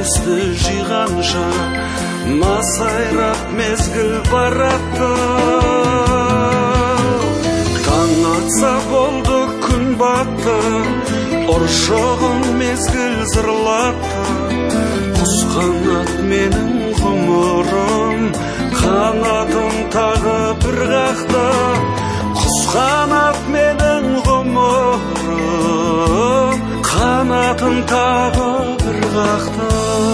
есті жиғанша масайрап мезгіл баратты. Таң атса болды күн батты, ұршығын мезгіл зырлатты. Құс қанат менің ғұмырым, қанатын тағы бір қақты. Құс қанат менің ғұмырым, қанатын тағы бір қақты.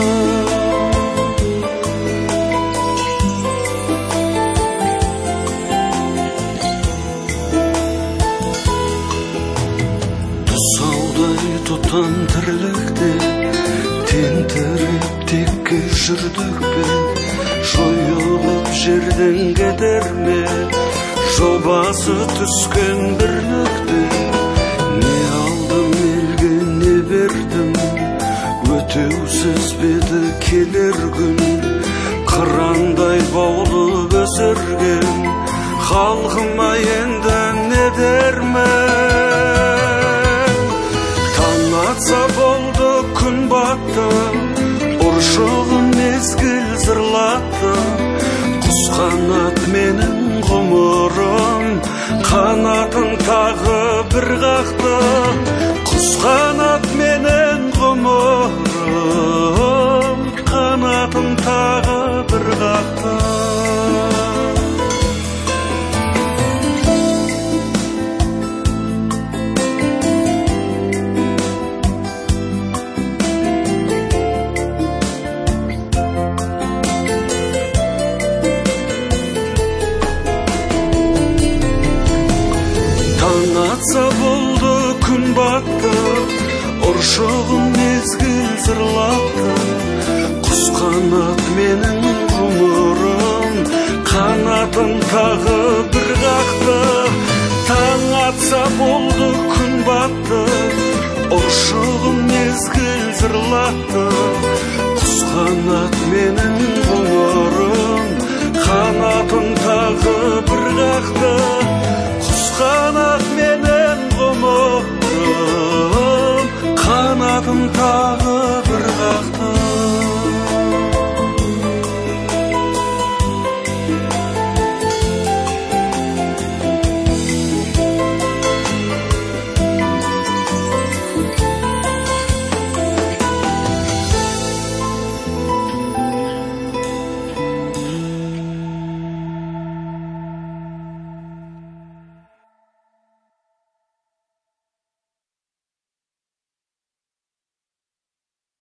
Тұсаудай тұтан тірлікте тентіреп текке жүрдік пе? Жойылып жерден кетер ме жобасы түскен бірлікте? Не алдым елге не бердім, өтеусіз беді келер күн. Қырандай баулып өсірген халқыма енді не дермін? Таң атса болды күн батты, ұршығын мезгіл зырлатты. Құс қанат менің ғұмырым, қанатын тағы бір қақты. Құс қанат менің ғұмырым, қанатын тағы бір қақты. Таң атса болды күн батты, ұршығын мезгіл зырлатты. Құс қанат менің ғұмырым, қанатын тағы бір қақты. Таң атса болды күн батты, ұршығын мезгіл зырлатты. Құс қанат менің ғұмырым, қанатын тағы бір қақты. Қанат менің ғұмырым, қанатын тағы